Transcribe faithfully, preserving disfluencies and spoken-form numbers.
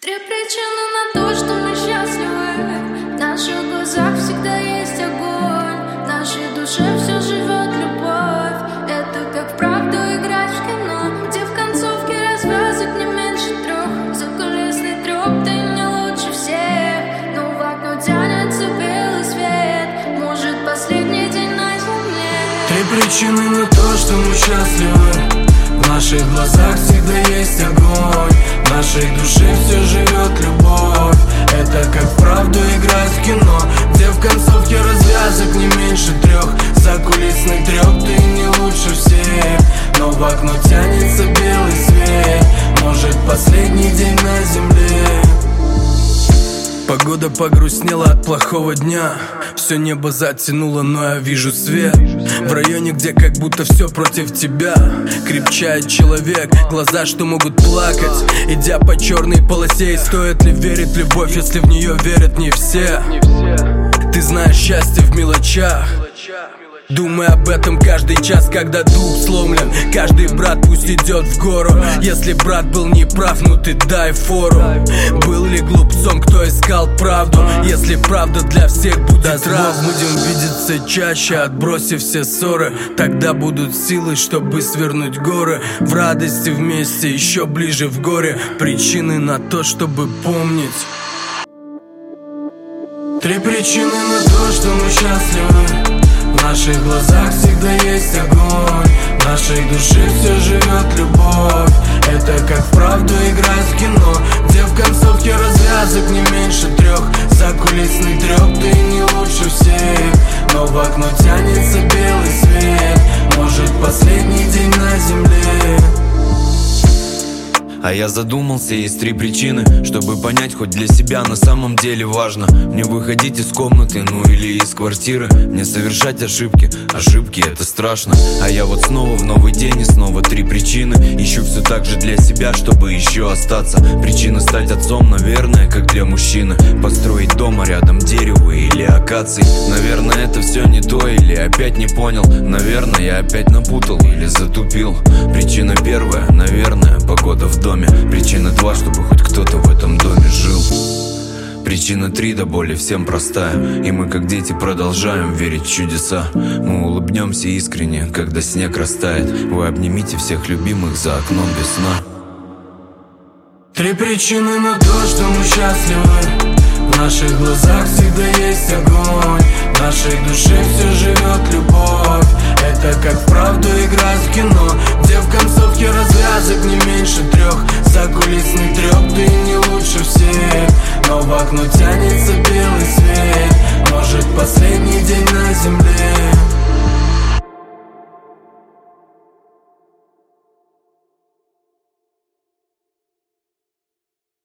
Три причины на то, что мы счастливы. В наших глазах всегда есть огонь. В нашей душе все живет любовь. Это как вправду играть в кино, где в концовке развязок не меньше трех. Закулисный трёп, ты не лучше всех. Но в окно тянется белый свет. Может, последний день на земле. Три причины на то, что мы счастливы. В наших глазах всегда есть огонь. В нашей душе все живет любовь. Это как вправду играть в кино, где в концовке развязок не меньше трех. Закулисный трёп, ты не лучше всех. Но в окно тянется белый свет. Может, последний день на земле. Погода погрустнела от плохого дня. Все небо затянуло, но я вижу свет. В районе, где как будто все против тебя. Крепчает человек, глаза, что могут плакать, идя по черной полосе. И стоит ли верить в любовь, если в нее верят не все? Ты знаешь счастье в мелочах. Думай об этом каждый час, когда дух сломлен. Каждый брат пусть идет в гору. Если брат был неправ, ну ты дай фору. Был ли глупцом, кто искал правду? Если правда для всех будет раз, будем видеться чаще, отбросив все ссоры. Тогда будут силы, чтобы свернуть горы. В радости вместе, еще ближе в горе. Причины на то, чтобы помнить. Три причины на то, что мы счастливы. В наших глазах всегда есть огонь. В нашей душе все живет любовь. Это как вправду играть в кино, где в концовке развязок не меньше трех. Закулисный трёп, ты не лучше всех. Но в окно тянется белый свет. Может, последний день на земле. А я задумался, есть три причины, чтобы понять, хоть для себя на самом деле важно. Мне выходить из комнаты, ну или из квартиры. Мне совершать ошибки, ошибки это страшно. А я вот снова в новый день и снова три причины. Ищу все так же для себя, чтобы еще остаться. Причина стать отцом, наверное, как для мужчины. Построить дома рядом дерева или акаций. Наверное, это все не то или опять не понял. Наверное, я опять напутал или затупил. Причина первая, наверное, погода в доме. Причина два, чтобы хоть кто-то в этом доме жил. Причина три, до боли всем простая. И мы как дети продолжаем верить в чудеса. Мы улыбнемся искренне, когда снег растает. Вы обнимите всех любимых за окном без сна. Три причины на то, что мы счастливы. В наших глазах всегда есть огонь. В нашей душе все живет любовь. Это как вправду играть в кино, где в концовке развязок не меньше трех. Закулисный трёп, ты не лучше всех. Но в окно тянется белый